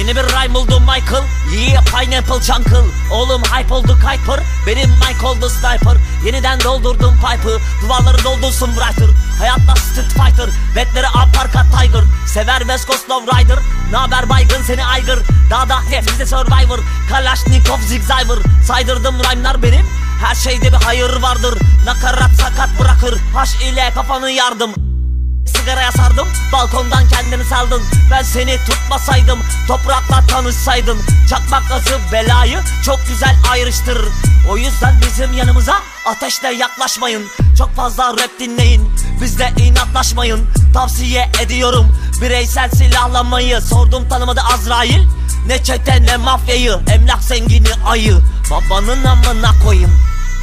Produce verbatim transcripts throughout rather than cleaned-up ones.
Yeni bir rhyme buldum Michael. Yeah pineapple chunkle. Oğlum hype oldu Kuiper. Benim mic oldu sniper. Yeniden doldurdum pipe'ı. Duvarları doldursun writer. Hayatta street fighter. Betleri aparkat tiger. Sever West Coast Love Rider. Naber baygın seni aygır. Dağda hepsi survivor. Kalashnikov zigzagger. Saydırdım rhyme'lar benim. Her şeyde bir hayır vardır. Nakarat sakat bırakır. Haş ile kafanı yardım. Sigaraya sardım, balkondan kendini saldın. Ben seni tutmasaydım, toprakla tanışsaydın. Çakmak gazı belayı çok güzel ayrıştırır. O yüzden bizim yanımıza ateşle yaklaşmayın. Çok fazla rap dinleyin, bizle inatlaşmayın. Tavsiye ediyorum bireysel silahlanmayı. Sordum tanımadı Azrail, ne çete ne mafyayı. Emlak zengini ayı, babanın amına koyayım.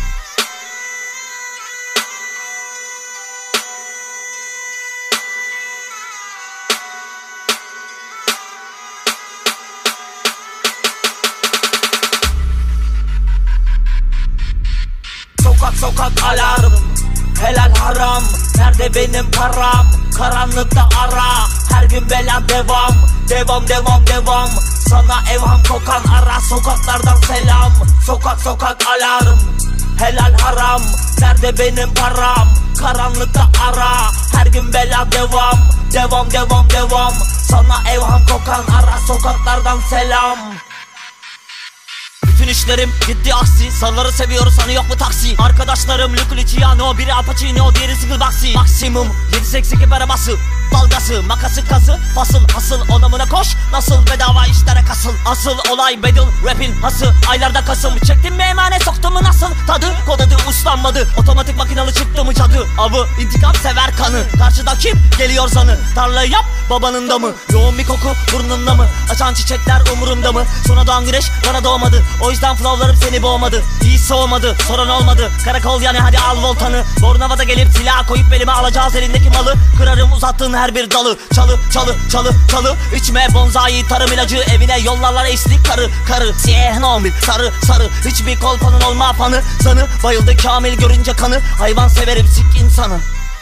Sokak sokak alarm, helal haram. Nerede benim param? Karanlıkta ara. Her gün bela devam. Devam devam devam. Sana evham kokan ara. Sokaklardan selam. Sokak sokak alarm, helal haram. Nerede benim param? Karanlıkta ara. Her gün bela devam. Devam devam devam. Sana evham kokan ara. Sokaklardan selam. Bütün işlerim gitti aksi. Sarıları seviyoruz hani yok mu taksi? Arkadaşlarım Luke Luciano, biri Al Pacino, diğeri single boxy. Maksimum yedi seksen iki arabası. Dalgası, makası, kazı, fasıl, asıl onamına koş. Nasıl bedava işlere kasıl. Asıl olay battle rapin hası. Aylarda Kasım çektim mi emanet, soktum mu nasıl? Tadı kodadı uslanmadı. Otomatik makinalı çıktı mı cadı? Avı intikam sever kanı. Karşıda kim geliyor zanı? Tarlayı yap babanın da mı? Yoğun bir koku burnunda mı? Açan çiçekler umurumda mı? Sona doğan güneş bana doğmadı. O yüzden flowlarım seni boğmadı. İyi soğumadı, sorun olmadı. Karakol yani hadi al voltanı. Bornova'da gelip silah koyup elime alacağız elindeki malı. Kırarım uzattığın her bir dalı. Çalı çalı çalı çalı. İçme bonzai tarım ilacı. Evine yollarlar eşlik karı karı. Siyah nomil sarı sarı. Hiçbir kolpanın olma fanı. Sanı bayıldı Kamil görünce kanı. Hayvan severim sik insanı.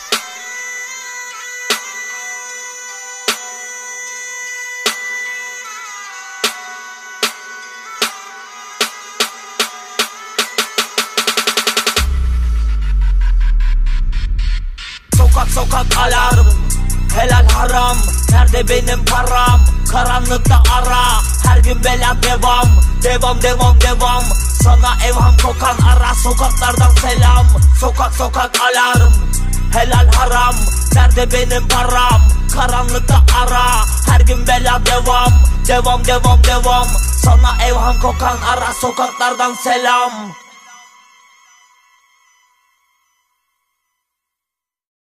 Sokak sokak alarm, helal haram. Nerede benim param? Karanlıkta ara. Her gün bela devam. Devam devam devam. Sana evham kokan ara. Sokaklardan selam. Sokak sokak alarm, helal haram. Nerede benim param? Karanlıkta ara. Her gün bela devam. Devam devam devam. Sana evham kokan ara. Sokaklardan selam.